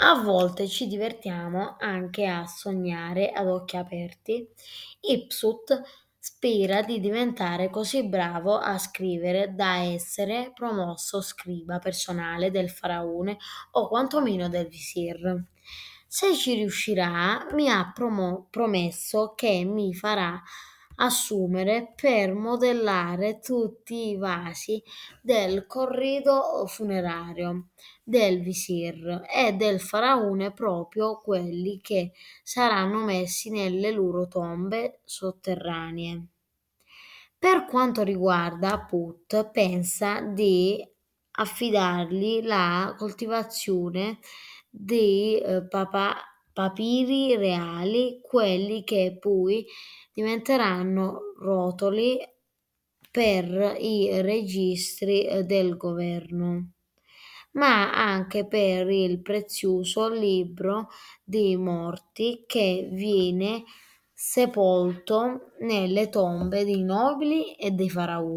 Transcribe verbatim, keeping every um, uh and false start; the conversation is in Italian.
A volte ci divertiamo anche a sognare ad occhi aperti. Ipsut spera di diventare così bravo a scrivere da essere promosso scriba personale del faraone o quantomeno del visir. Se ci riuscirà, mi ha promo- promesso che mi farà assumere per modellare tutti i vasi del corrido funerario del visir e del faraone, proprio quelli che saranno messi nelle loro tombe sotterranee. Per quanto riguarda Put, pensa di affidargli la coltivazione di eh, papa- papiri reali, quelli che poi diventeranno rotoli per i registri eh, del governo, ma anche per il prezioso libro dei morti che viene sepolto nelle tombe dei nobili e dei faraoni.